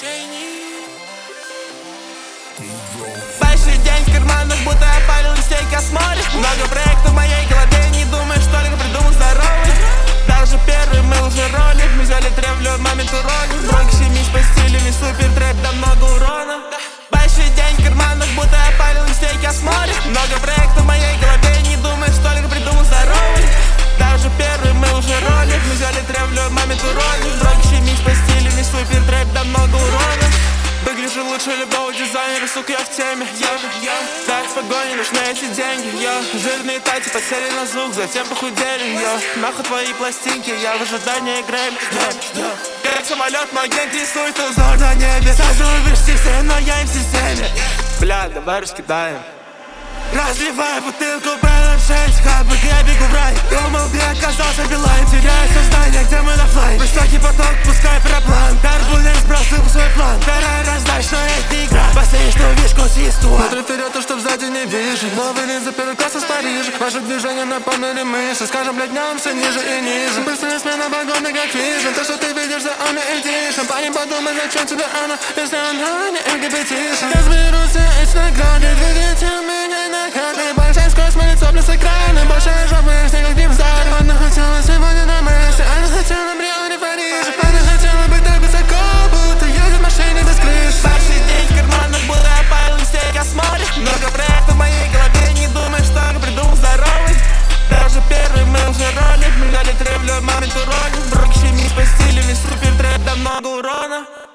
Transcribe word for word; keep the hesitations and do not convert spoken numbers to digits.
отношений. Большой день в карманах, будто я палил листей косморе. Много проектов в моей голове, не думаешь, только придумал здоровый. Даже первый мы уже ролик, мы взяли тревлю, момент урони. Бронки семьи с постелями, супер трэп, да много урона. Большой день в карманах, будто я палил листей косморе. Много проектов в моей голове, не думаешь, только придумал здоровый. Даже первый мы уже ролик, мы взяли тревлю, момент урони. Бронки семьи с постелями, супер трэп, да много урона. Выгляжу лучше любого дизайнера, сука, я в теме, я, я. Так, в погоне нужны эти деньги, я. Жирные тати подсели на звук, затем похудели, я. Нахуй твои пластинки, я в ожидании грэм, я. Как самолет, мой гэнг рисует узор на небе. Сразу увидишь все, но я им в системе. Бля, давай раскидаем. Разливай бутылку Бэлэм шесть, как бы я бегу в рай. Думал, где оказался Билайн, теряю сознание, где мы на флай. Высокий поток, пускай проплан. Турбулент бросил свой план. Вторая раздача, но это не игра. Последний, что увидишь, консистуа. Смотрю вперед, то что сзади не вижу. Новый линза первый класс из Парижа. Ваши движения напомнили мышцы. Скажем, блядь, днем все ниже и ниже. Быстрая смена вагона, как вижу. То, что ты видишь за Анна Эдишн. Парень, подумай, зачем тебе она, если она не ЛГБТишн. Разберутся эти награды, двигайте меня на ходы. Большая скорость, мои лицо плюс экраны. Большая жопа, я снег как дивзар. Она хотела сегодня на месте. Она хотела в Рио, Париж. Она хотела быть так высоко, будто едет в машине без крыш. Большой день в карманах, будто я палил листей косморе. Много проектов в моей голове, не думаешь, что я придумал здоровый. Даже первый мы уже ролик, мы дали тревлю, момент урони. Бронки семьи с постелями, супер трэп, да много урона.